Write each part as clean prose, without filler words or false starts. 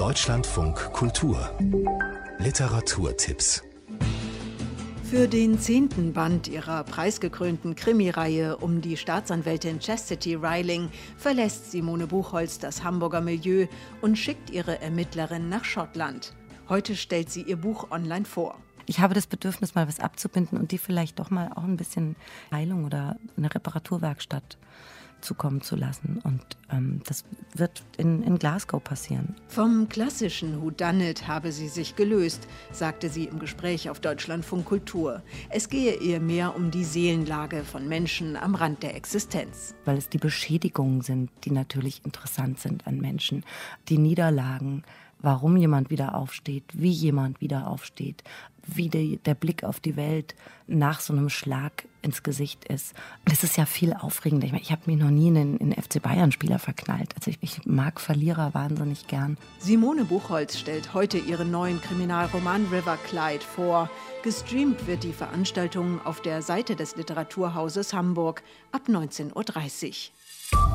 Deutschlandfunk Kultur Literaturtipps. Für den 10. Band ihrer preisgekrönten Krimireihe um die Staatsanwältin Chastity Reiling verlässt Simone Buchholz das Hamburger Milieu und schickt ihre Ermittlerin nach Schottland. Heute stellt sie ihr Buch online vor. Ich habe das Bedürfnis, mal was abzubinden und die vielleicht doch mal auch ein bisschen Heilung oder eine Reparaturwerkstatt zukommen zu lassen. Und das wird in Glasgow passieren. Vom klassischen Whodunit habe sie sich gelöst, sagte sie im Gespräch auf Deutschlandfunk Kultur. Es gehe ihr mehr um die Seelenlage von Menschen am Rand der Existenz. Weil es die Beschädigungen sind, die natürlich interessant sind an Menschen. Die Niederlagen, warum jemand wieder aufsteht, wie jemand wieder aufsteht, wie der Blick auf die Welt nach so einem Schlag ins Gesicht ist. Und es ist ja viel aufregender. Ich habe mich noch nie in einen FC Bayern-Spieler verknallt. Also ich mag Verlierer wahnsinnig gern. Simone Buchholz stellt heute ihren neuen Kriminalroman River Clyde vor. Gestreamt wird die Veranstaltung auf der Seite des Literaturhauses Hamburg ab 19:30 Uhr.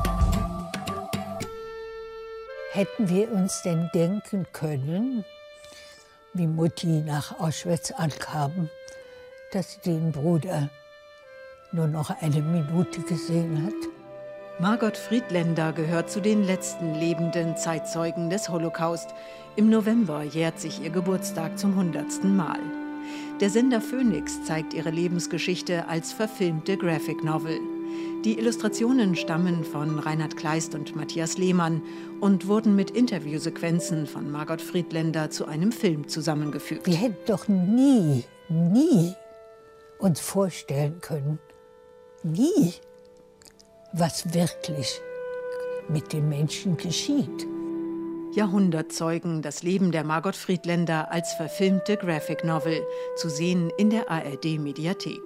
Hätten wir uns denn denken können, wie Mutti nach Auschwitz ankam, dass sie den Bruder nur noch eine Minute gesehen hat? Margot Friedländer gehört zu den letzten lebenden Zeitzeugen des Holocaust. Im November jährt sich ihr Geburtstag zum 100. Mal. Der Sender Phoenix zeigt ihre Lebensgeschichte als verfilmte Graphic Novel. Die Illustrationen stammen von Reinhard Kleist und Matthias Lehmann und wurden mit Interviewsequenzen von Margot Friedländer zu einem Film zusammengefügt. Wir hätten doch nie uns vorstellen können, was wirklich mit den Menschen geschieht. Jahrhundertzeugen, das Leben der Margot Friedländer als verfilmte Graphic Novel, zu sehen in der ARD-Mediathek.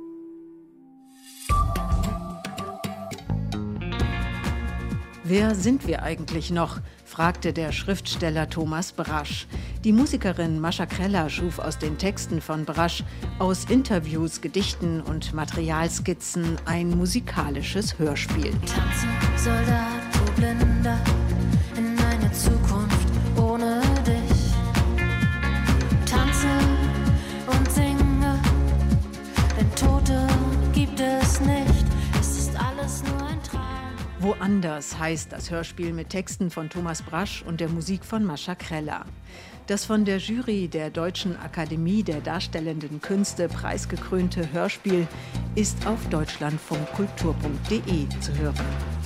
Wer sind wir eigentlich noch? Fragte der Schriftsteller Thomas Brasch. Die Musikerin Mascha Kreller schuf aus den Texten von Brasch, aus Interviews, Gedichten und Materialskizzen ein musikalisches Hörspiel. Tanzen, Soldat, du Blinder, in eine Zukunft ohne dich. Tanze und singe, denn Tote gibt es nicht. Es ist alles nur ein Traum. Woanders heißt das Hörspiel mit Texten von Thomas Brasch und der Musik von Mascha Kreller. Das von der Jury der Deutschen Akademie der Darstellenden Künste preisgekrönte Hörspiel ist auf deutschlandfunkkultur.de zu hören.